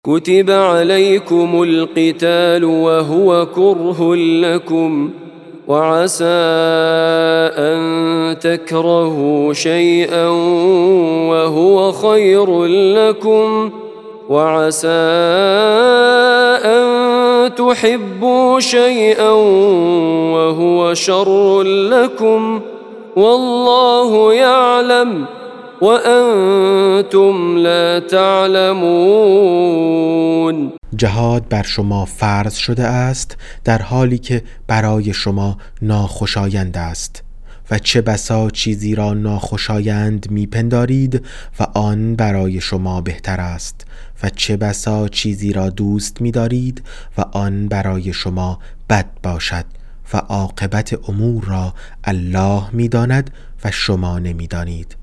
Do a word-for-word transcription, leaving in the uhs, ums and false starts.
كتب عليكم القتال وهو كره لكم وعسى أن تكرهوا شيئا وهو خير لكم وعسى أن تحبوا شيئا وهو شر لكم والله يعلم وأنتم لا تعلمون. جهاد بر شما فرض شده است در حالی که برای شما ناخوشایند است و چه بسا چیزی را ناخوشایند میپندارید و آن برای شما بهتر است و چه بسا چیزی را دوست می‌دارید و آن برای شما بد باشد و عاقبت امور را الله می‌داند و شما نمی‌دانید.